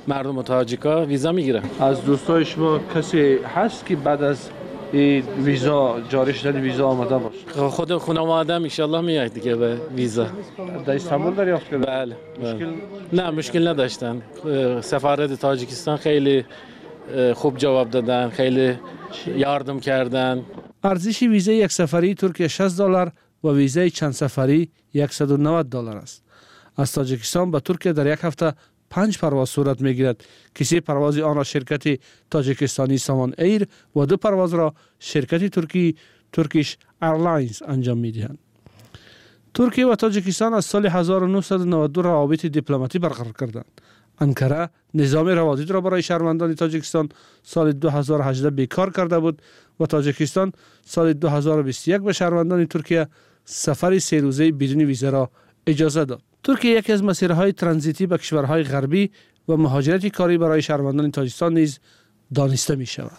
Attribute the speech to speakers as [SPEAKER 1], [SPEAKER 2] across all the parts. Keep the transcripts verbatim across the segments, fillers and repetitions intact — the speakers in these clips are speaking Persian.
[SPEAKER 1] مردم تاجیکا ویزا میگیرن.
[SPEAKER 2] از دوستای شما کسی هست که بعد از این ویزا جاری شدن ویزا آمده باشه؟
[SPEAKER 1] خود خانواده ان شاء الله میاد دیگه به ویزا.
[SPEAKER 2] در استانبول دریافت کردن؟
[SPEAKER 1] بله.
[SPEAKER 2] مشکل
[SPEAKER 1] نه مشکل نداشتن. سفارت تاجیکستان خیلی خوب جواب دادن، خیلی یاردم کردن.
[SPEAKER 3] ارزش ویزای یک سفری ترکیه شصت دلار و ویزای چند سفری صد و نود دلار است. از تاجیکستان به ترکیه در یک هفته پنج پرواز صورت میگیرد که سه پرواز آن را شرکت تاجیکستانی سامان ایر و دو پرواز را شرکت ترکی ترکیش ایرلاینز انجام میدهند. ترکیه و تاجیکستان از سال هزار و نهصد و نود و دو روابط دیپلماتی برقرار کردند. انکره نظام روادید را برای شهروندان تاجیکستان سال دو هزار و هجده بیکار کرده بود و تاجیکستان سال دو هزار و بیست و یک به شهروندان ترکیه سفر سه روزه بدون ویزا را اجازه داد. ترکیه یکی از مسیرهای ترانزیتی به کشورهای غربی و مهاجرت کاری برای شهروندان تاجیکستان نیز دانسته می شود.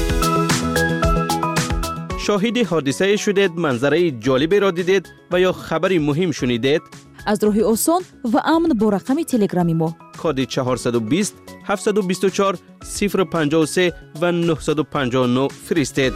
[SPEAKER 4] شاهد حادثه شدید، منظره جالبی را دیدید و یا خبری مهم شنیدید؟
[SPEAKER 5] از راه آسان و امن با رقم تلگرامی ما
[SPEAKER 4] کد چهارصد و بیست هفتصد و بیست و چهار صفر پنجاه و سه و نهصد و پنجاه و نه فرستید.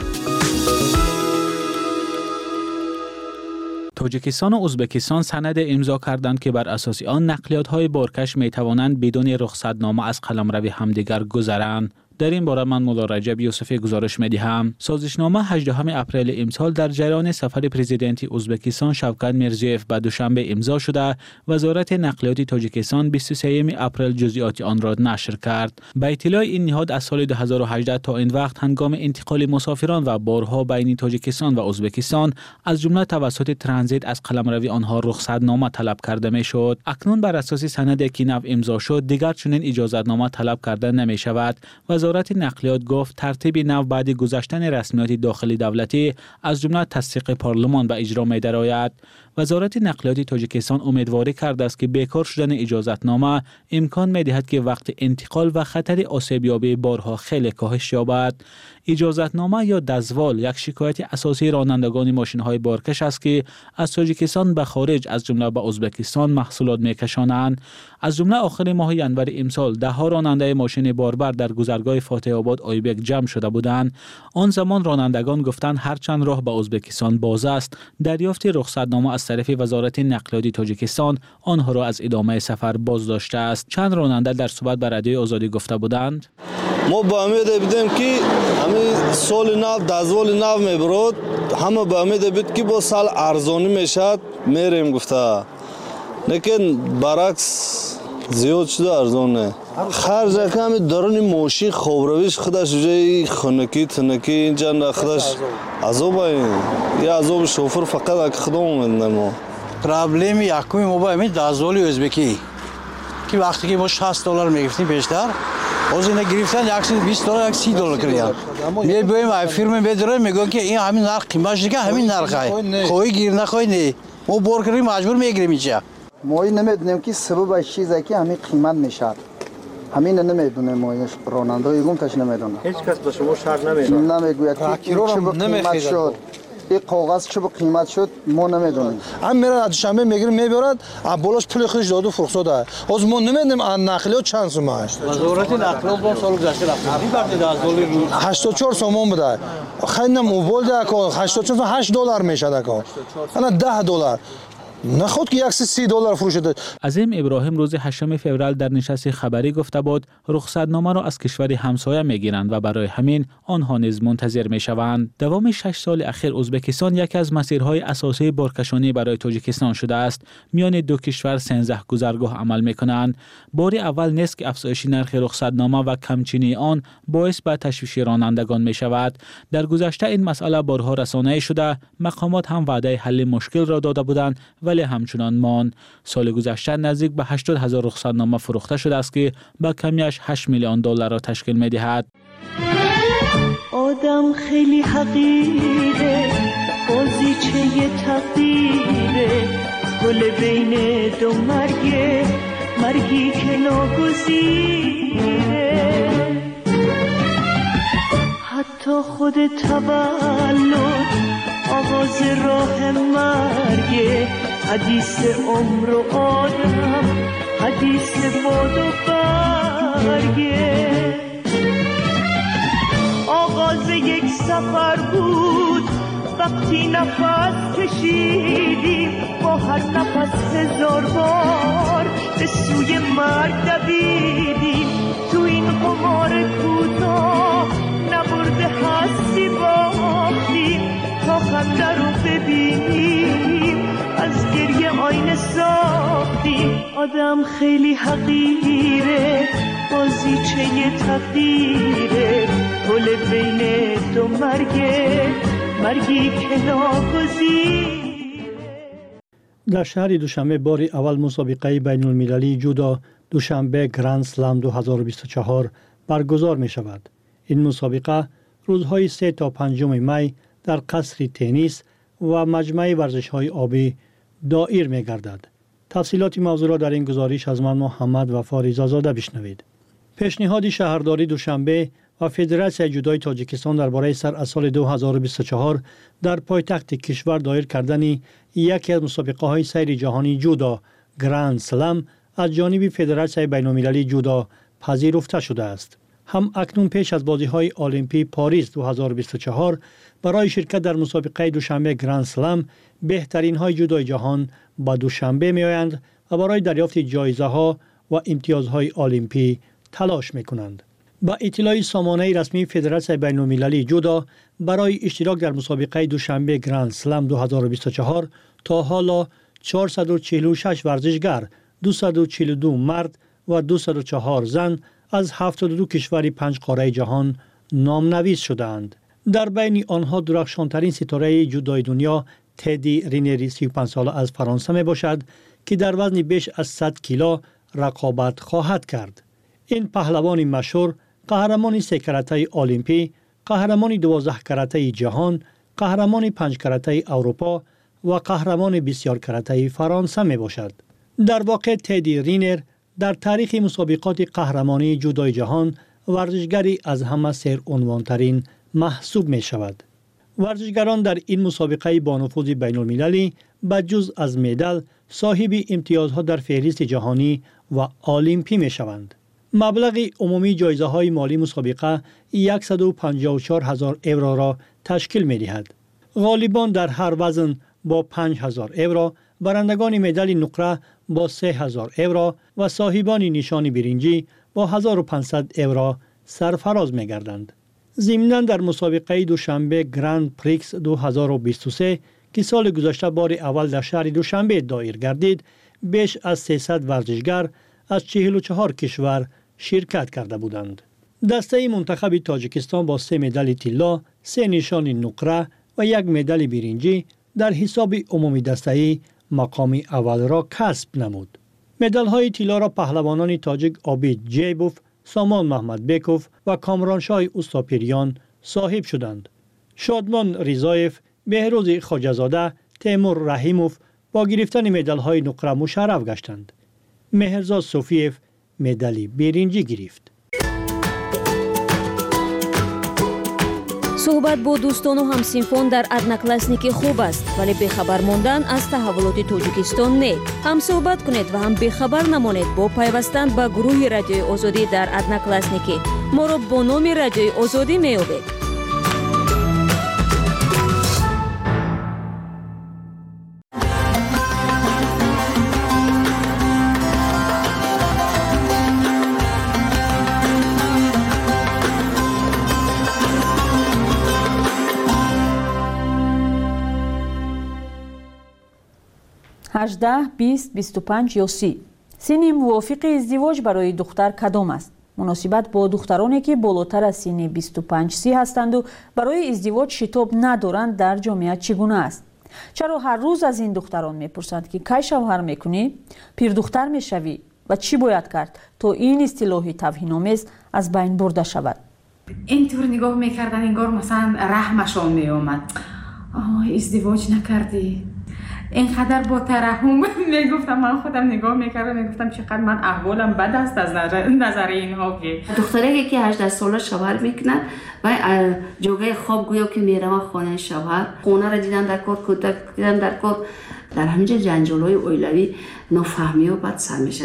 [SPEAKER 6] تاجیکستان و ازبکستان سند امضا کردند که بر اساس آن نقلیات‌های بارکش می‌توانند بدون رخصتنامه از قلمرو همدیگر گذرند. در این باره من مولا رجب یوسفی گزارش می‌دهم. سازشنامه هجدهم اپریل امسال در جریان سفر پرزیدنت ازبکستان شوکت میرزیوف به دوشنبه امضا شده. وزارت نقلیات تاجیکستان بیست و سوم اپریل جزئیات آن را نشر کرد. به اطلاع این نهاد از سال دو هزار و هجده تا این وقت هنگام انتقال مسافران و بارها بین تاجیکستان و ازبکستان از جمله توسط ترانزیت از قلمرو آنها رخصتنامه طلب کرده میشد. اکنون بر اساس سندی که نو امضا شد دیگر چنین اجازتنامه طلب کرده نمی شود. وزارت نقلیات گفت ترتیب نو بعد گذشتن رسمیات داخلی دولتی از جمله تصدیق پارلمان به اجرا می درآید. وزارت نقلیات تاجیکستان امیدواری کرده است که بیکار شدن اجازتنامه امکان می دهد که وقت انتقال و خطر آسیب‌یابی بارها خیلی کاهش یابد. اجازتنامه یا دزوال یک شکایت اساسی رانندگان ماشین‌های بارکش است که از تاجیکستان به خارج از جمله به ازبکستان محصولات می‌کشانند. از جمله آخر ماه ژانویه امسال ده ها راننده ماشین باربر در گذرگاه فاتح آباد آیبک جمع شده بودند. آن زمان رانندگان گفتند هرچند راه به ازبکستان باز است، دریافت رخصتنامه از طرف وزارت نقلیات تاجیکستان آنها را از ادامه سفر باز داشته است. چند راننده در صحبت با رادیوی آزادی گفته بودند
[SPEAKER 7] ما با امید بودیم که همین سال نو دزوال نو میبرد، همه با امید بود که با سال ارزانی میشد میریم گفته، لیکن برعکس زیاد شده ارزانه. خرج کمی درون ماشین خوابرویش خودش جای خنکی تنکی اینجا نه خودش عذاب این یا عذاب شوفر فقط اگه خدا اومدن. ما
[SPEAKER 8] پرابلم یکمی ما با همین دزوال ازبکی که وقتی که ما شصت دلار میگفتیم بیشتر از اینا گرفتن یکصد و بیست دلار یک سی دلار کردن. می بایم ای فیرم بدره میگن که این همین نرخ قیمتش دیگه همین نرخه. خواهی گیر نخواهی نه. ما بار کردیم مجبور میگیریم اینجا.
[SPEAKER 9] ما نمیدونیم که سبب چیزی که همین قیمت میشه. همین نمیدونیم ما راننده گم تاش نمیدونه.
[SPEAKER 2] هیچ کس به شما شرط نمیده.
[SPEAKER 9] نمیگوید که چه به قیمت شد. این کاغذ چه به قیمت شد ما نمیدونیم.
[SPEAKER 7] هم میره از شنبه میگیره میبرد، بالاش پول خودش داد و فرستاد. از ما نمیدونیم نقلیات چند سوم است.
[SPEAKER 8] وزارت نقلیات با سال گذشته رفت. این بعد از دلار
[SPEAKER 7] هشتاد و چهار سوم بوده. خیلی موبایل ده هشتاد و چهار هشت دلار میشه ده. انا ده دلار. نخود که سی دلار فروشده.
[SPEAKER 6] عظیم ابراهیم روز هشتم فوریه در نشست خبری گفته بود رخصتنامه را از کشور همسایه میگیرند و برای همین آنها نیز منتظر میشوند. دوام شش سال اخیر ازبکستان یکی از مسیرهای اساسی بارکشانی برای تاجیکستان شده است. میان دو کشور سیزده گذرگاه عمل میکنند. بار اول نیست که افزایش نرخ رخصتنامه و کمچینی آن باعث به تشویش رانندگان میشود. در گذشته این مسئله بارها رسانه‌ای شده، مقامات هم وعده حل مشکل را داده بودند ولی همچنان مان. سال گذشته نزدیک به هشتاد هزار رخصتنامه فروخته شده است که با کمیش هشت میلیون دلار را تشکیل می دهد.
[SPEAKER 10] آدم خیلی حقیره، بازیچه تقدیره، گل بین دو مرگه، مرگی که ناگزیره. حتی خود تولد آغاز راه مرگه، حدیث عمر و آدم، حدیث باد و برگه. مرگه. آغاز یک سفر بود وقتی نفس کشیدیم، با هر نفس هزار بار به سوی مرگ دویدیم. تو این قمار کوتاه نبرده هستی باختیم، تا خنده رو ببینیم از گریه آینه ساختیم. آدم خیلی حقیره، بازیچه تقدیره، پل بین دو مرگه، مرگی که ناگزیره.
[SPEAKER 11] در شهر دوشنبه بار اول مسابقه بین المللی جودو دوشنبه گرند سلم دو هزار و بیست و چهار برگزار می شود. این مسابقه روزهای سه تا پنجم می در قصر تنیس و مجمع ورزش های آبی دایر می گردد. تفصیلات موضوع را در این گزارش از من محمد وفا رضازاده بشنوید. پیشنهاد شهرداری دوشنبه و فدراسیون جودوی تاجیکستان درباره سر از سال دو هزار و بیست و چهار در پایتخت کشور دایر کردن یکی از مسابقه های سیر جهانی جودو گرند سلم از جانب فدراسیون بین المللی جودو پذیرفته شده است. هم اکنون پیش از بازی های المپی پاریس دو هزار و بیست و چهار برای شرکت در مسابقه دوشنبه گرند سلم بهترین های جودوی جهان با دوشنبه می آیند و برای دریافت جایزه ها و امتیازهای المپی تلاش می کنند. با اطلاع سامانه رسمی فدراسیون بین المللی جودو برای اشتراک در مسابقه دوشنبه گرند سلم دو هزار و بیست و چهار تا حالا چهارصد و چهل و شش ورزشگر، دویست و چهل و دو مرد و دویست و چهار زن از هفتاد و دو کشور پنج قاره جهان نامنویس شدند. در بین آنها درخشانترین ستاره جودوی دنیا تدی رینری سی و پنج ساله از فرانسه می باشد که در وزن بیش از صد کیلو رقابت خواهد کرد. این پهلوان مشهور قهرمان سه کراته المپی، قهرمان دوازده کراته جهان، قهرمان پنج کراته اروپا و قهرمان بسیار کراته فرانسه می باشد. در واقع تدی رینر در تاریخ مسابقات قهرمانی جودوی جهان ورزشگری از همه سرعنوانترین محسوب می شود. ورزشگران در این مسابقه با نفوذ بین المللی بجز از مدال صاحب امتیازها در فهرست جهانی و المپی می شوند. مبلغ عمومی جایزه های مالی مسابقه صد و پنجاه و چهار هزار یورو را تشکیل می دهد. غالبان در هر وزن با پنج هزار یورو، برندگان مدال نقره با سه هزار یورو و صاحبان نشان برنجی با هزار و پانصد یورو سرفراز می گردند. ضمناً در مسابقه دوشنبه گرند پریکس دو هزار و بیست و سه که سال گذشته بار اول در شهر دوشنبه دایر گردید، بیش از سیصد ورزشگر از چهل و چهار کشور شرکت کرده بودند. دسته منتخب تاجیکستان با سه مدال طلا، سه نشان نقره و یک مدال برنجی در حساب عمومی دسته‌ای مقام اول را کسب نمود. مدال های طلا را پهلوانان تاجیک عابد جیبوف، سامان محمد بیکوف و کامرانشاه اوستاپیریان صاحب شدند. شادمان رضایف، بهروز خواجه‌زاده، تیمور رحیموف با گرفتن مدال های نقره مشرف گشتند. مهرزاد صوفیف مدال برنجی گرفت.
[SPEAKER 12] صحبت با دوستان و همسینفون در одноклассники خوب است، ولی بخبر ماندن از تحولات تاجیکستان نه. هم صحبت کنید و هم بخبر نمانید با پیوستن به گروه رادیوی آزادی در одноклассники. ما را با نام رادیوی آزادی می‌یابید.
[SPEAKER 13] هجده، بیست، بیست و پنج یا سی. سن موافق ازدواج برای دختر کدام است؟ مناسبت با دخترانی که بالاتر از سن بیست و پنج سی هستند و برای ازدواج شتاب ندارند در جامعه چگونه است؟ چرا هر روز از این دختران میپرسند که کی شوهر میکنی؟ پیر دختر میشوی و چی باید کرد تا این اصطلاح توهین‌آمیز از بین برده شود؟
[SPEAKER 14] اینطور نگاه میکردن انگار مثلا رحمشان میآمد. آه ازدواج نکردی؟ اینقدر با ترحم میگفتم، من خودم نگاه میکردم میگفتم چقدر من احوالم بد است از نظر اینها که
[SPEAKER 15] دختری که هجده ساله شوهر میکنن و جوگه خواب گویا که میرم خانه شوهر، خونه را دیدن در کار، کودک دیدن در کار، در همینجا جنجال‌های اویلوی نافهمی و بد سر میشه.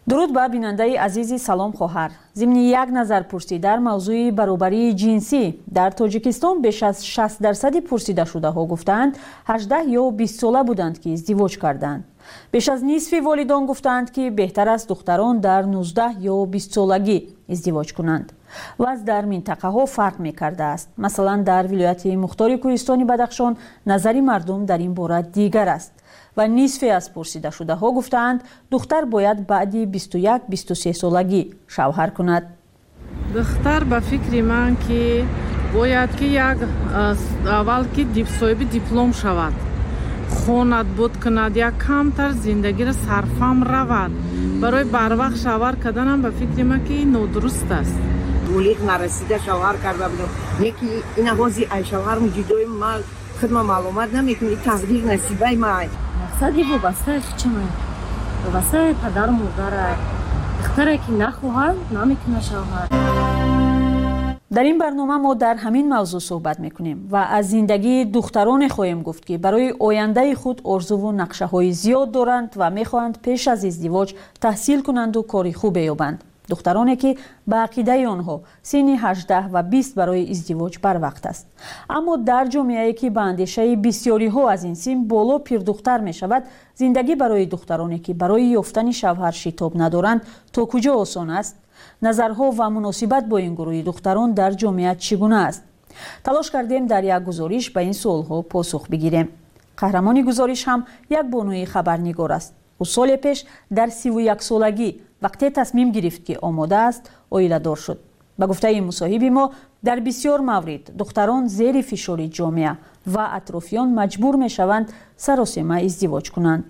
[SPEAKER 13] درود به بیننده عزیز سلام خواهر. ضمن یک نظرپرسی در موضوع برابری جنسی در تاجیکستان بیش از شصت درصد پرسیده شده ها گفتند هجده یا بیست ساله بودند که ازدواج کردند. بیش از نصف والدان گفتند که بهتر است دختران در نوزده یا بیست سالگی ازدواج کنند. وضع در منطقه ها فرق می کرده است. مثلا در ولایت مختار کوهستان بدخشان نظر مردم در این باره دیگر است و نصف از پرسیده شده ها گفتند دختر باید بعد بیست و یک بیست و سه سالگی شوهر کند.
[SPEAKER 16] دختر به فکر من که باید که یک اول که صاحب دیپلم شود، خواند بود کند، یک کمتر زندگی را صرفم رود. برای بر وقت شوهر کردن هم به فکر من که نادرست است.
[SPEAKER 17] بلیغ نرسیده شوهر کرده بودم. یکی این آوازی ای شوهر جدای ما خدمت معلومات نمیکنه، تقدیر نصیبه ما.
[SPEAKER 18] مقصدی وابسته چه من؟ وابسته پدر و مادر. دختره که نخواهد نمیکنه شوهر.
[SPEAKER 13] در این برنامه ما در همین موضوع صحبت میکنیم و از زندگی دختران خواهیم گفت که برای آینده خود آرزو و نقشه های زیاد دارند و میخواهند پیش از ازدواج تحصیل کنند و کاری خوب یابند. دخترانی که به عقیده آنها سن هجده و بیست برای ازدواج بر وقت است. اما در جامعه‌ای که به اندیشه بسیاری ها از این سن بالا پیر دختر می شود، زندگی برای دخترانی که برای یافتن شوهر شتاب ندارند تا کجا آسان است؟ نظرها و مناسبت با این گروه دختران در جامعه چگونه است؟ تلاش کردیم در یک گزارش به این سوالها پاسخ بگیریم. قهرمان گزارش هم یک بانوی خبرنگار است. او سال پیش در سی و یک سالگی وقتی تصمیم گرفت که آماده است عائله دار شد. به گفته این مصاحب ما در بسیار مورد دختران زیر فشار جامعه و اطرافیان مجبور می شوند سراسیمه ازدواج کنند.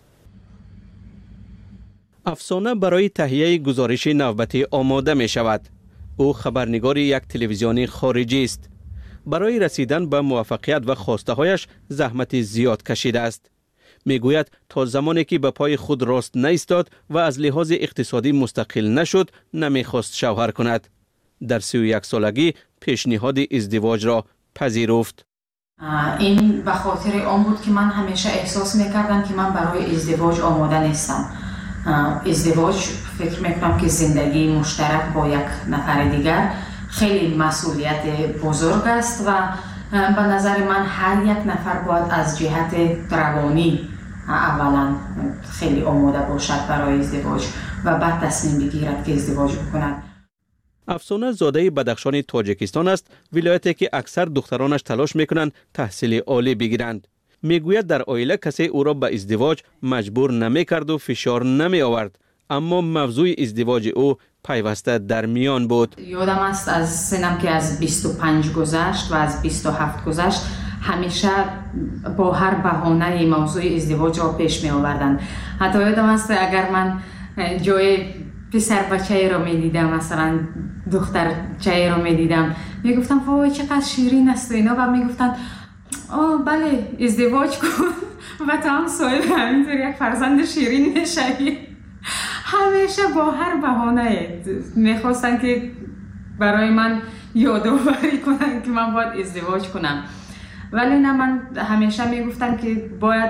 [SPEAKER 4] افسانه برای تهیه گزارش نوبتی آماده می شود. او خبرنگار یک تلویزیونی خارجی است. برای رسیدن به موفقیت و خواسته هایش زحمت زیاد کشیده است. می گوید تا زمانی که به پای خود راست نایستاد و از لحاظ اقتصادی مستقل نشد نمی خواست شوهر کند. در سی و یک سالگی پیشنهاد ازدواج را پذیرفت.
[SPEAKER 14] این به خاطر آن بود که من همیشه احساس میکردم که من برای ازدواج آماده نیستم. ازدواج فکر میکنم که زندگی مشترک با یک نفر دیگر خیلی مسئولیت بزرگ است و به نظر من هر یک نفر باید از جهت روانی اولا خیلی آماده باشد برای ازدواج و بعد تصمیم بگیرد که ازدواج بکند.
[SPEAKER 4] افسانه زاده بدخشان تاجیکستان است، ولایتی که اکثر دخترانش تلاش میکنند تحصیل عالی بگیرند. میگوید در عائله کسی او را به ازدواج مجبور نمیکرد و فشار نمی آورد، اما موضوع ازدواج او پیوسته در میان بود.
[SPEAKER 14] یادم است از سنم که از بیست و پنج گذشت و از بیست و هفت گذشت همیشه با هر بهانه موضوع ازدواج را پیش می آوردند. حتی یادم است اگر من جای پسر بچه را می دیدم، مثلا دختر چه را می دیدم، می گفتم وای چقدر شیرین است و اینا و می گفتن آه بله ازدواج کن و تا هم صاحب همینطور یک فرزند شیرین میشوی. همیشه با هر بهانه میخواستن که برای من یادآوری کنن که من باید ازدواج کنم، ولی نه، من همیشه میگفتم که باید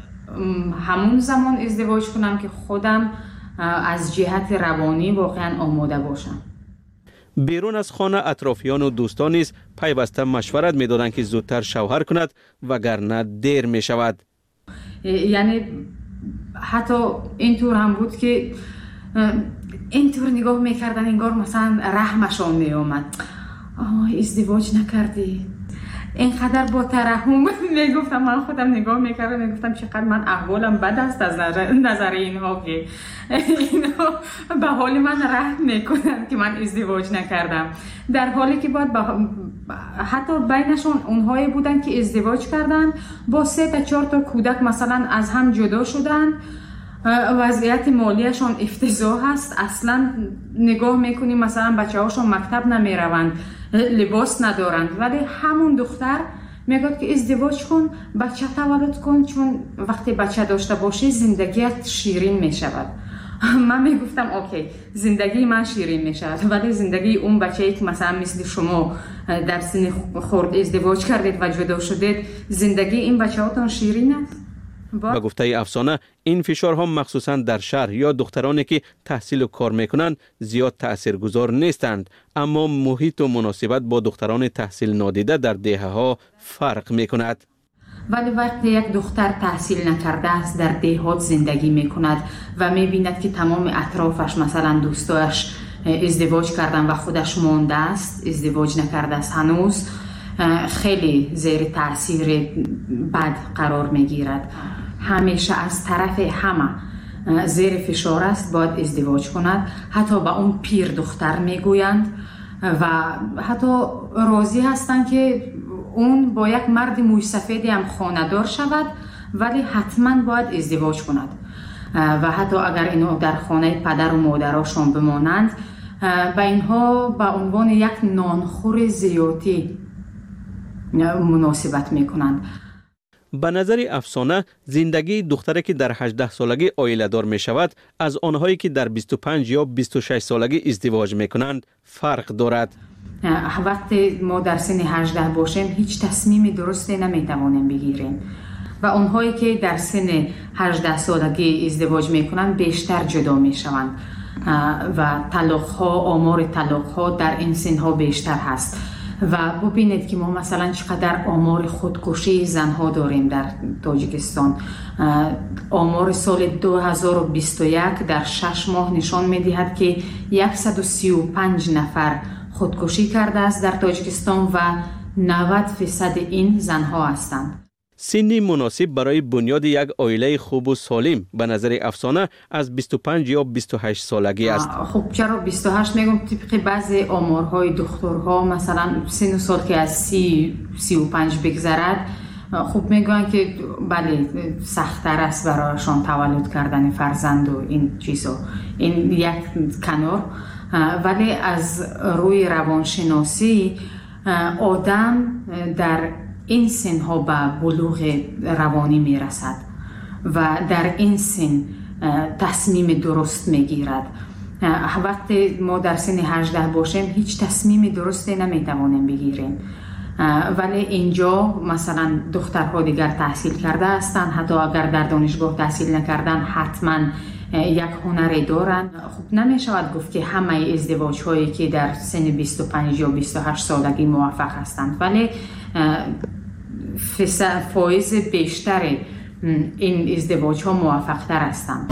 [SPEAKER 14] همون زمان ازدواج کنم که خودم از جهت روانی واقعا آماده باشم.
[SPEAKER 4] بیرون از خانه اطرافیان و دوستان نیز پیوسته مشورت می‌دادند که زودتر شوهر کند وگرنه دیر می شود.
[SPEAKER 14] یعنی حتی اینطور هم بود که اینطور نگاه میکردن انگار مثلا رحمشان میومد. آه ازدواج نکردی، اینقدر با ترحم میگفتم. من خودم نگاه میکردم میگفتم چقدر من احوالم بد است از نظر اینها که اینها به حال من رحم میکنن که من ازدواج نکردم، در حالی که باید حتی بینشون اونهایی بودن که ازدواج کردن با سه تا چهار تا کودک مثلا از هم جدا شدن، وضعیت مالیشون افتضاح هست، اصلا نگاه میکنیم مثلا بچه هاشون مکتب نمیروند، لباس ندارند، ولی همون دختر میگه که ازدواج کن، بچه تولد کن، چون وقتی بچه داشته باشی زندگیت شیرین میشود. من میگفتم اوکی زندگی من شیرین میشود، ولی زندگی اون بچه‌ای که مثلا مثل شما در سن خرد ازدواج کردید و جدا شدید، زندگی این بچه‌هاتون شیرین است؟
[SPEAKER 4] با گفته افسانه این فشارها مخصوصا در شهر یا دخترانی که تحصیل و کار میکنند زیاد تاثیرگذار نیستند، اما محیط و مناسبت با دختران تحصیل نادیده در دهه ها فرق میکند.
[SPEAKER 14] ولی وقتی یک دختر تحصیل نکرده است در دهات زندگی میکند و میبیند که تمام اطرافش مثلا دوستایش ازدواج کردن و خودش مانده است، ازدواج نکرده است هنوز، خیلی زیر تاثیر بد قرار میگیرد. همیشه از طرف همه زیر فشار است باید ازدواج کند. حتی با اون پیر دختر میگویند و حتی راضی هستند که اون با یک مرد موی سفیدی هم خانه‌دار شود ولی حتما باید ازدواج کند و حتی اگر اینو در خانه پدر و مادرشان بمانند با اینها به عنوان یک نانخور زیادی مناسبت میکنند.
[SPEAKER 4] به نظر افسانه زندگی دختری که در هجده سالگی عائله دار می شود از آنهایی که در بیست و پنج یا بیست و شش سالگی ازدواج می کنند فرق دارد.
[SPEAKER 14] وقتی ما در سن هجده باشیم هیچ تصمیم درستی نمی توانیم بگیریم و آنهایی که در سن هجده سالگی ازدواج می کنند بیشتر جدا می شوند و طلاق ها، آمار طلاق ها در این سن ها بیشتر هست و ببینید که ما مثلا چقدر آمار خودکشی زنها داریم در تاجیکستان. آمار سال دو هزار و بیست و یک در شش ماه نشان می‌دهد که صد و سی و پنج نفر خودکشی کرده است در تاجیکستان و نود درصد این زنها هستند.
[SPEAKER 4] سنی مناسب برای بنیاد یک عائله خوب و سالم به نظر افسانه از بیست و پنج یا بیست و هشت سالگی است.
[SPEAKER 14] خب چرا بیست و هشت میگم؟ طبق بعضی آمارهای دکترها مثلا سن و سال که از سی سی و پنج بگذرد خوب میگن که بله سخت‌تر است برایشان تولد کردن فرزند و این چیزا. این یک کنار، ولی از روی روانشناسی آدم در این سن ها به بلوغ روانی می رسد و در این سن تصمیم درست می گیرد. وقتی ما در سن هجده باشیم هیچ تصمیم درستی نمی توانیم بگیریم، ولی اینجا مثلا دخترها دیگر تحصیل کرده هستند، حتی اگر در دانشگاه تحصیل نکردن حتما یک هنری دارن. خب نمی شود گفت که همه ازدواج هایی که در سن بیست و پنج یا بیست و هشت سالگی موفق هستند، ولی فایز بیشتر این ازدواج ها موفق تر هستند.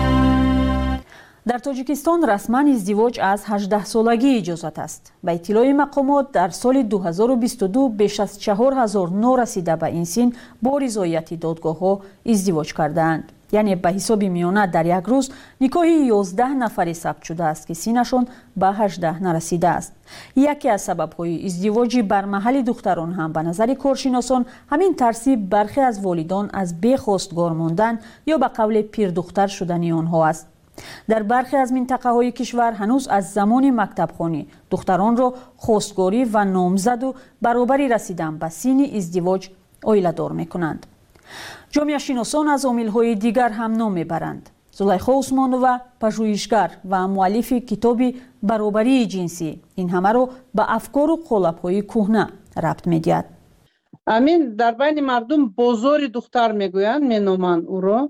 [SPEAKER 13] در تاجیکستان رسما ازدواج از هجده سالگی اجازت است. به اطلاع مقامات در سال دو هزار و بیست و دو بیش از چهار هزار نورسیده به این سن با رضایت دادگاه ها ازدواج کردند. یعنی به حساب میانه در یک روز نکاح یازده نفری ثبت شده است که سنشان به هجده نرسیده است. یکی از سبب‌های ازدواج بر محل دختران هم به نظر کارشناسان همین ترسی برخی از والدان از بی‌خواستگار ماندن یا به قول پیر دختر شدن آنها است. در برخی از منطقه های کشور هنوز از زمان مکتبخوانی دختران را خواستگاری و نامزد و برابری رسیدن به سن ازدواج عائله دار می‌کنند. جامعه شناسان از عامل‌های دیگر هم نام میبرند. زلیخا عثمانووا پژوهشگر و مؤلف کتاب برابری جنسی این همه رو به افکار و قالب‌های کهنه ربط میدهد.
[SPEAKER 19] امین در بین مردم بازار دختر میگویند، مینامند او را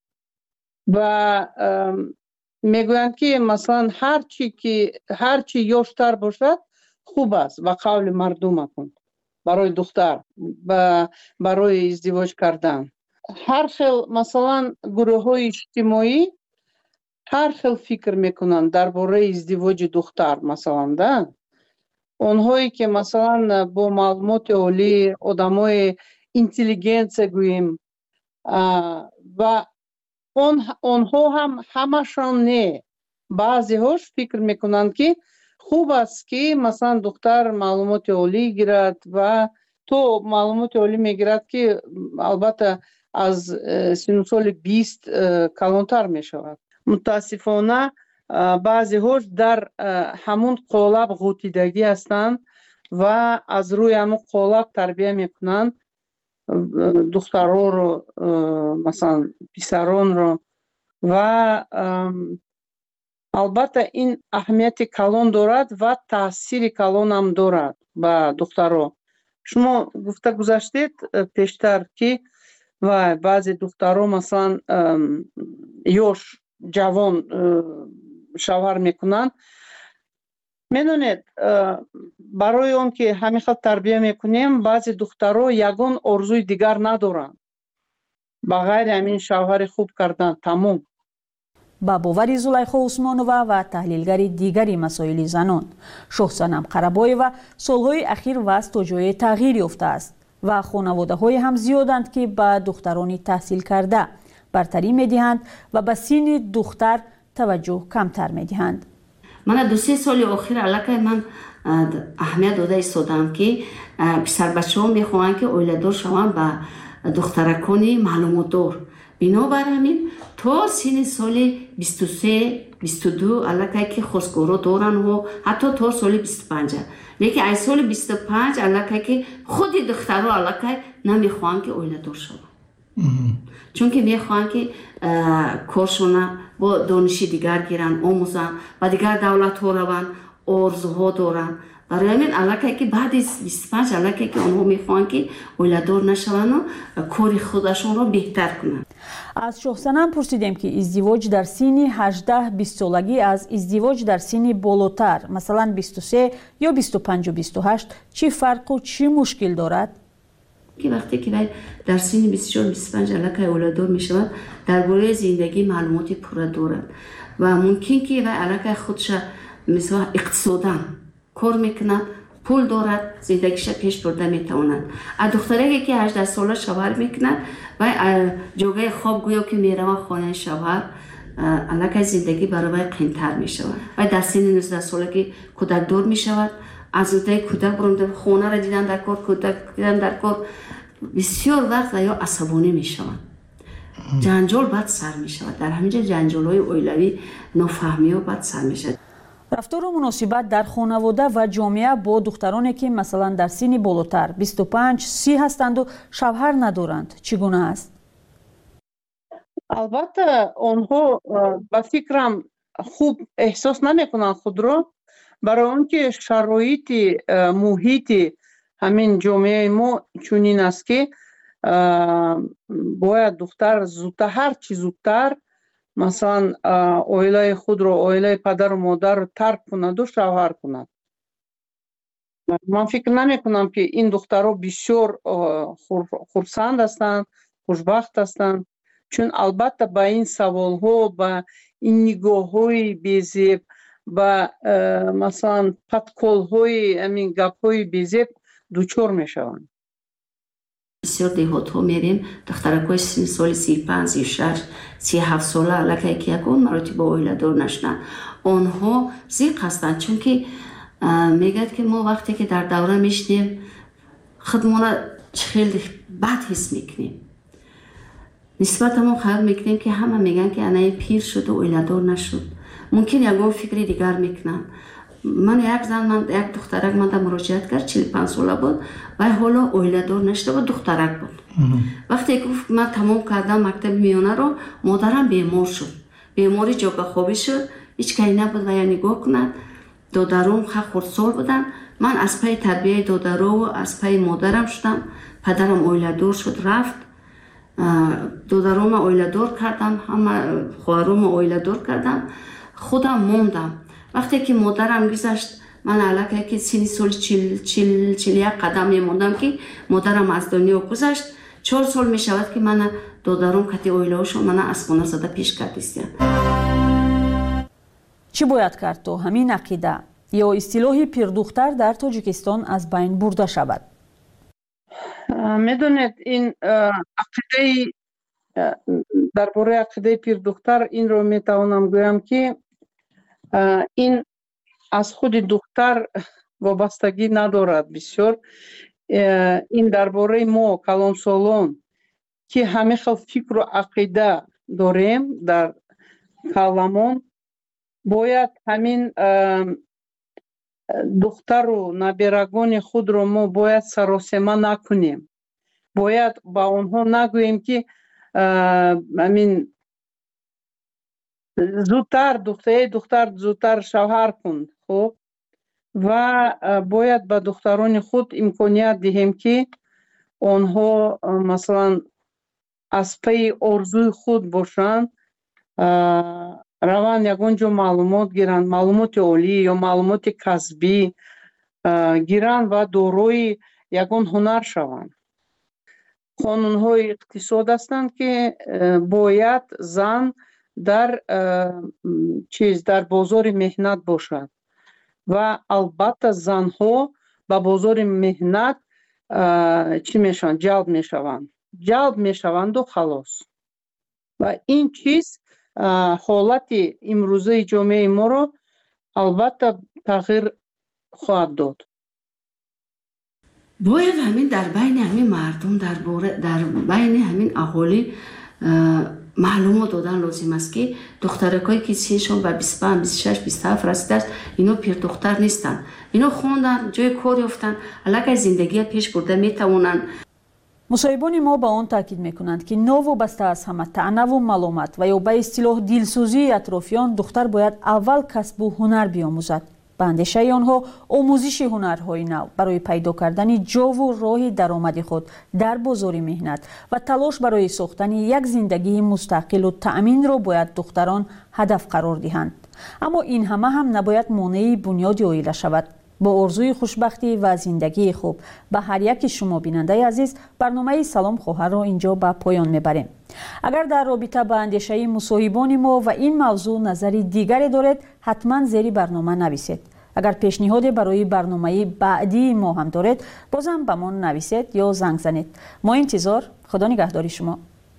[SPEAKER 19] و میگویند که مثلا هر چی که هر چی یاشتر باشد خوب است و قول مردم اند برای دختر و برای ازدواج کردن. هر خیل مثلا گروه های اجتماعی هر خیل فکر میکنند درباره ازدواج دختر. مثلا ده اونهایی که مثلا با معلومات عالی، آدمای اینتلیجنس گوییم و اون اونها هم همشان نه، بعضی هاش فکر میکنند که خوب است که مثلا دختر معلومات عالی گیرد و تو معلومات عالی میگیرد که البته از سن سال بیست کلانتر می شود. متاسفانه بعضی هاش در همون قالب غوطیدگی هستند و از روی همون قالب تربیه میکنند دخترها رو، مثلا پسران رو، و البته این اهمیت کلان دارد و تاثیر کلان هم دارد به دخترها. شما گفته گذاشتید پیشتر که ва баъзе духтаро масалан ёш ҷавон шавҳар мекунанд. медонед, барои он ки ҳамин хел тарбия мекунем, баъзе духтаро ягон орзуи дигар надоранд ба ғайри ҳамин шавҳари хуб кардан. тамом.
[SPEAKER 13] ба бовари зулайхо усмонова ва таҳлилгари дигари масоили занон шоҳсанам қарабоева, солҳои ахир ваз то ҷое тағйир ёфтааст ва хонаводаҳое ҳам зиёданд ки ба духтарони таҳсил карда бартарӣ медиҳанд ва ба синни духтар таваҷҷӯҳ камтар медиҳанд.
[SPEAKER 15] мана ду се соли охир аллакай ман аҳамият дода истодам ки писарбачаҳо мехоҳанд ки оиладор шаванд ба духтаракони маълумотдор. бинобар ҳамин то синни соли бисту се бисту ду аллакай ки хостгоро доранд ва ҳатто то соли бисту панҷ. лекин аз соли бисту панҷ аллакай ки худи духтаро аллакай намехоҳанд ки оиладор шаванд, чунки мехоҳанд ки коршона бо дониши дигар гиранд, омӯзанд, ба дигар давлатҳо раванд, орзуҳо доранд. барои ҳамин аллакай ки баъди бисту панҷ аллакай ки онҳо мехоҳанд ки оиладор нашаванду кори худашонро беҳтар кунанд.
[SPEAKER 13] аз шоҳсанам пурсидем ки издивоҷ дар синни ҳаждаҳ бистсолагӣ аз издивоҷ дар синни болотар, масалан бисту се ё бисту панҷу бисту ҳашт чӣ фарқу чӣ мушкил дорад?
[SPEAKER 15] ки вақте ки вай дар синни бисту чор бисту панҷ аллакай оиладор мешавад, дар бораи зиндагӣ маълумоти пурра дорад ва мумкин ки вай аллакай худша мисол иқтисодан кор мекунад, пул дорад, зиндагиша пеш бурда метавонад. а духтареке ки ҳаждаҳ сола шавҳар мекунад, вай ҷогаи хоб гӯё ки мерава хонаи шавҳар, аллакай зиндагӣ барои вай қийтар мешавад. вай дар синни нуздаҳ солагӣ кӯдакдор мешавад, аз нӯдаи кӯдак буромда хонаро дидан дар кор, кӯдак дидан дар кор, бисёр вақт ва ё асабонӣ мешавад. ҷанҷол баъд сар мешавад. дар ҳамин ҷо ҷанҷолҳои оилавӣ, нофаҳмиҳо баъд сар мешавад.
[SPEAKER 13] рафтору муносибат дар хонавода ва ҷомеа бо духтароне ки масалан дар синни болотар бисту панҷ си ҳастанду шавҳар надоранд чӣ гуна аст?
[SPEAKER 19] албатта онҳо ба фикрам хуб эҳсос намекунанд худро, барои он ки шароити муҳити ҳамин ҷомеаи мо чунин аст ки бояд духтар зудтар, ҳарчи зудтар масалан оилаи худро, оилаи падару модарро тарк кунаду шавҳар кунад. ман фикр намекунам ки ин духтарҳо бисёр хурсанд ҳастанд, хушбахт ҳастанд, чун албатта ба ин саволҳо, ба ин нигоҳҳои безеб, ба масалан падколҳои ҳамин гапҳои безеб дучор мешаванд.
[SPEAKER 15] бисёр деҳотҳо мерем, духтаракҳои синни соли сию панҷ, сию шаш, сию ҳафт сола аллакай ки ягон маротиба оиладор нашуданд, онҳо зиқ ҳастанд, чунки мегӯяд ки мо вақте ки дар давра мешинем худмона хеле бад ҳис мекунем. нисбатамон хаёл мекунем ки ҳама мегӯянд ки анаи пир шуду оиладор нашуд. мумкин ягон фикри дигар мекунанд. ман як зан ман як духтарак манда муроҷиат кард, чилу панҷ сола буд, вай ҳоло оиладор нашуда буд, духтарак буд. вақте гуфт ман тамом кардам мактаби миёнаро, модарам бемор шуд, бемори ҷогахобӣ шуд, ҳеҷ кай набуд вайро нигоҳ кунад. додаром ха хурдсол буданд. ман аз пайи тарбияи додарову аз пайи модарам шудам. падарам оиладор шуд, рафт. додарома оиладор кардам, ҳама хоҳарома оиладор кардам, худам мондам. вақте ки модарам гузашт, ман аллакай ки синни соли чилу як қадам мемондам ки модарам аз дунё гузашт. чор сол мешавад ки мана додаром кати оилаҳошон мана аз хона зада пеш кардистиянд.
[SPEAKER 13] чӣ бояд кард то ҳамин ақида ё истилоҳи пирдухтар дар тоҷикистон аз байн бурда шавад?
[SPEAKER 19] медонед, ин ақидаи дар бораи ақидаи пирдухтар инро метавонам гӯям ки ин аз худи духтар вобастагӣ надорад. бисёр ин дар бораи мо калонсолон ки ҳамин хел фикру ақида дорем дар калламон, бояд ҳамин духтару наберагони худро мо бояд саросема накунем. бояд ба онҳо нагӯем ки ҳамин зудтар духтаре духтар зудтар шавҳар кун. хуб ва бояд ба духтарони худ имконият диҳем ки онҳо масалан از پی ارزوی خود باشند روان یگون جو معلومات گیرند، معلومات عالی یا معلومات کسبی گیرند و داروی یگون هنر شوند. قانون‌های اقتصاد هستند که باید زن در چیز در بازار مهنت باشد و البته زنها به بازار مهنت چی میشن؟ جلب میشوند. جلب میشوند و خلاص. و این چیز حالت امروزه جامعه ما رو البته تغییر خواهد داد.
[SPEAKER 15] باید همین در بین همین مردم در در بین همین اهالی معلومات دادن لازم است که دخترکایی که سنشون به بیست و پنج بیست و شش بیست و هفت رسیده است اینا پیر دختر نیستن، اینا خوندن جای کار یافتن، الگه زندگی پیش برده میتوانند.
[SPEAKER 13] مصاحبان ما با آن تاکید میکنند که نوابسته از همه طعنه و ملامت و یا به اصطلاح دلسوزی اطرافیان دختر باید اول کسب و هنر بیاموزد. به اندیشه آنها آموزش هنرهای نو برای پیدا کردن جا و راه درآمد خود در بازار مهنت و تلاش برای ساختن یک زندگی مستقل و تأمین را باید دختران هدف قرار دهند. اما این همه هم نباید مانع بنیاد عائله شود. با آرزوی خوشبختی و زندگی خوب به هر یک شما بیننده عزیز برنامه سلام خواهر را اینجا به پایان میبریم. اگر در رابطه با اندیشه مصاحبان ما و این موضوع نظری دیگری دارید حتما زیر برنامه نویسید. اگر پیشنهاد برای برنامه بعدی ما هم دارید بازم به ما نویسید یا زنگ زنید. ما انتظار. خدا نگهداری شما.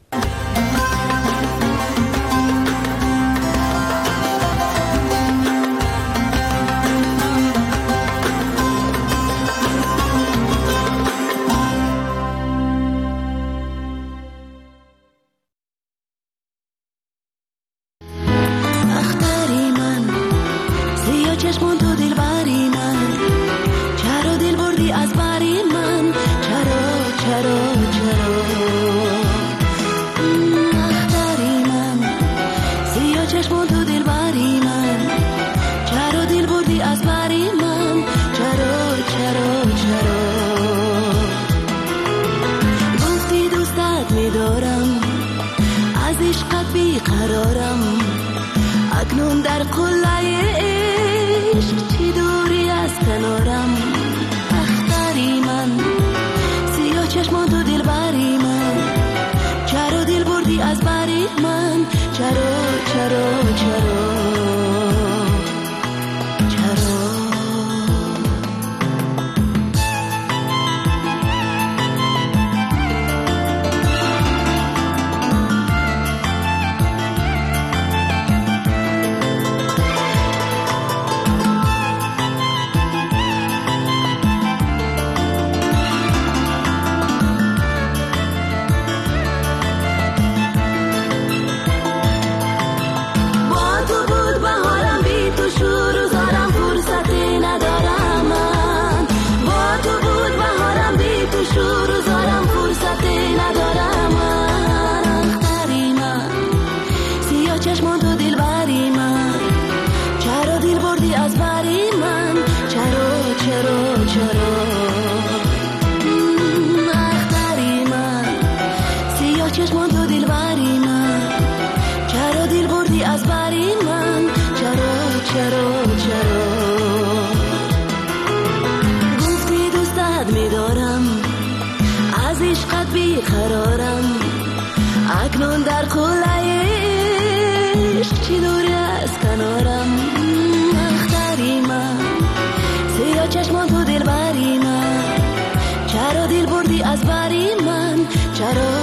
[SPEAKER 20] اکنون در قله عشق چی دوری از کنارم، اختری من سیاه چشمان تو دل بری من، چرا دل بردی از بری من، چرا چرا چرا اکنون در قله عشق چی دوری از کنارم، اختری من سیاه چشمان تو دل بری من، چرا دل بردی از بری من، چرا